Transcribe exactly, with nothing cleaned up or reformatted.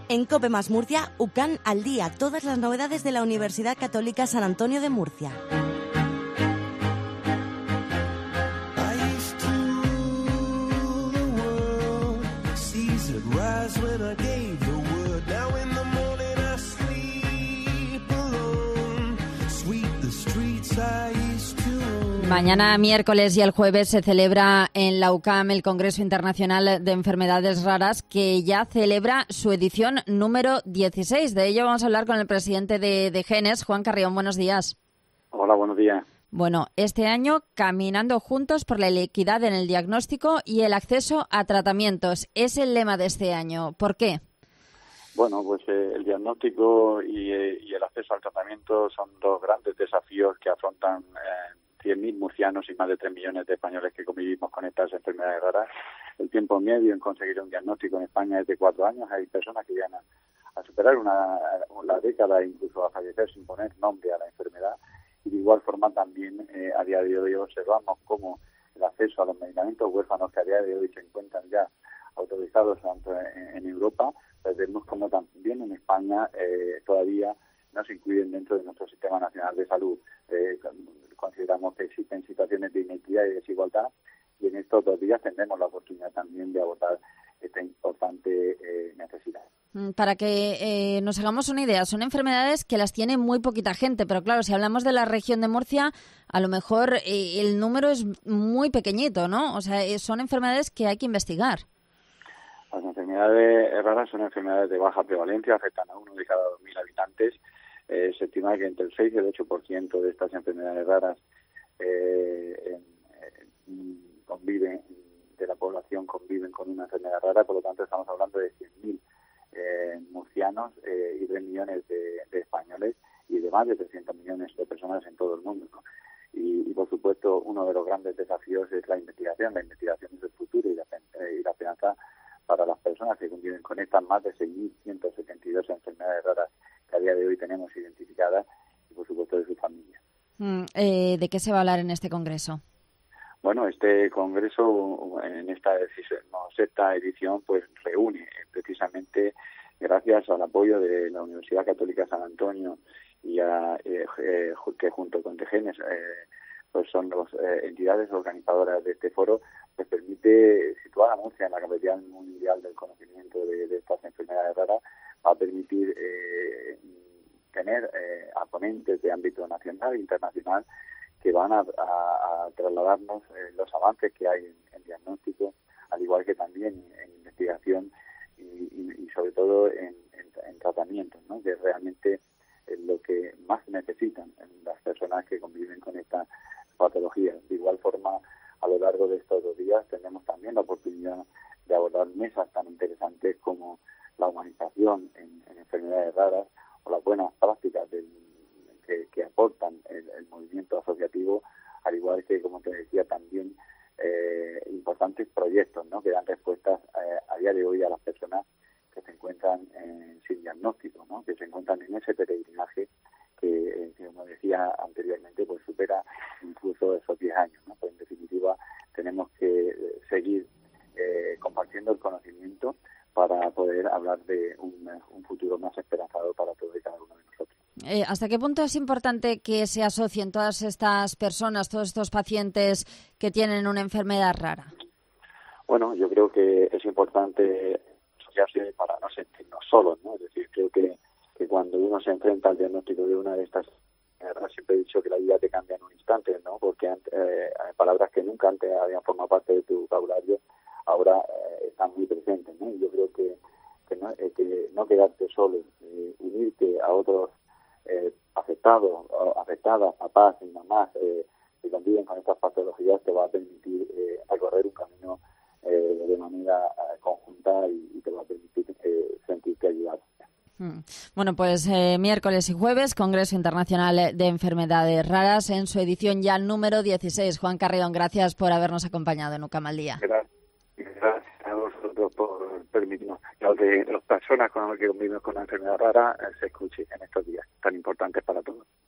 En COPE Más Murcia, U C A N al día, todas las novedades de la Universidad Católica San Antonio de Murcia. Mañana miércoles y el jueves se celebra en la U C A M el Congreso Internacional de Enfermedades Raras, que ya celebra su edición número dieciséis. De ello vamos a hablar con el presidente de, de Genes, Juan Carrión. Buenos días. Hola, buenos días. Bueno, este año caminando juntos por la equidad en el diagnóstico y el acceso a tratamientos. Es el lema de este año. ¿Por qué? Bueno, pues eh, el diagnóstico y, eh, y el acceso al tratamiento son dos grandes desafíos que afrontan eh, cien mil murcianos y más de tres millones de españoles que convivimos con estas enfermedades raras. El tiempo medio en conseguir un diagnóstico en España es de cuatro años. Hay personas que llegan a, a superar una, la década, incluso a fallecer sin poner nombre a la enfermedad. Y de igual forma también eh, a día de hoy observamos cómo el acceso a los medicamentos huérfanos que a día de hoy se encuentran ya autorizados tanto en, en Europa, pues vemos como también en España eh, todavía no se incluyen dentro de nuestro Sistema Nacional de Salud. Eh, consideramos que existen situaciones de inequidad y desigualdad, y en estos dos días tendremos la oportunidad también de abordar esta importante eh, necesidad. Para que eh, nos hagamos una idea, son enfermedades que las tiene muy poquita gente, pero claro, si hablamos de la región de Murcia, a lo mejor eh, el número es muy pequeñito, ¿no? O sea, eh, son enfermedades que hay que investigar. Las enfermedades raras son enfermedades de baja prevalencia, afectan a uno de cada dos mil habitantes. Eh, se estima que entre el seis y el ocho por ciento de estas enfermedades raras eh, en, en, conviven, de la población conviven con una enfermedad rara, por lo tanto estamos hablando de cien mil eh, murcianos eh, y tres millones de, de españoles y de más de trescientos millones de personas en todo el mundo, ¿no? Y, y por supuesto uno de los grandes desafíos es la investigación, la investigación es el futuro y la, y la esperanza para las personas que conviven con estas más de seis mil ciento setenta y dos enfermedades raras que a día de hoy tenemos identificadas y, por supuesto, de sus familias. Mm, eh, ¿De qué se va a hablar en este congreso? Bueno, este congreso, en esta sexta edición, pues reúne precisamente, gracias al apoyo de la Universidad Católica San Antonio y a, eh, eh, que junto con Genes eh, pues son las eh, entidades organizadoras de este foro, pues permite situar a Murcia en la capital mundial del conocimiento de, de estas enfermedades raras. Va a permitir eh, tener eh, a ponentes de ámbito nacional e internacional que van a, a, a trasladarnos eh, los avances que hay en, en diagnóstico, al igual que también en, en investigación y, y, y sobre todo en, en, en tratamientos, ¿no? Que es realmente eh, lo que más necesitan las personas que conviven con esta patología. De igual forma, a lo largo de estos dos días tenemos también la oportunidad de abordar mesas tan interesantes como la humanización en, en enfermedades raras o las buenas prácticas del, que, que aportan el, el movimiento asociativo, al igual que, como te decía, también eh, importantes proyectos, ¿no? Que dan respuestas eh, a día de hoy a las personas que se encuentran eh, sin diagnóstico, ¿no? Que se encuentran en ese peregrinaje que, eh, como decía anteriormente, pues supera incluso esos diez años, ¿no? Pues en definitiva tenemos que eh, seguir eh, compartiendo el conocimiento para poder hablar de un, un futuro más esperanzador para todos y cada uno de nosotros. Eh, ¿Hasta qué punto es importante que se asocien todas estas personas, todos estos pacientes que tienen una enfermedad rara? Bueno, yo creo que es importante asociarse para no sentirnos solos, ¿no? Es decir, creo que, que cuando uno se enfrenta al diagnóstico de una de estas enfermedades, siempre he dicho que la vida te cambia en un instante, ¿no? Porque antes, eh, hay palabras que nunca antes habían formado parte de tu vocabulario, ahora eh, están muy presentes, ¿no? Y yo creo que, que, no, eh, que no quedarte solo, eh, unirte a otros eh, afectados, afectadas, papás y mamás eh, que conviven con estas patologías, te va a permitir eh, recorrer un camino eh, de manera eh, conjunta y, y te va a permitir eh, sentirte ayudado. Bueno, pues eh, miércoles y jueves, Congreso Internacional de Enfermedades Raras, en su edición ya número dieciséis. Juan Carrión, gracias por habernos acompañado en U C A M al día. Gracias. Gracias a vosotros por permitirnos que las personas con las que convivimos con una enfermedad rara se escuchen en estos días tan importantes para todos.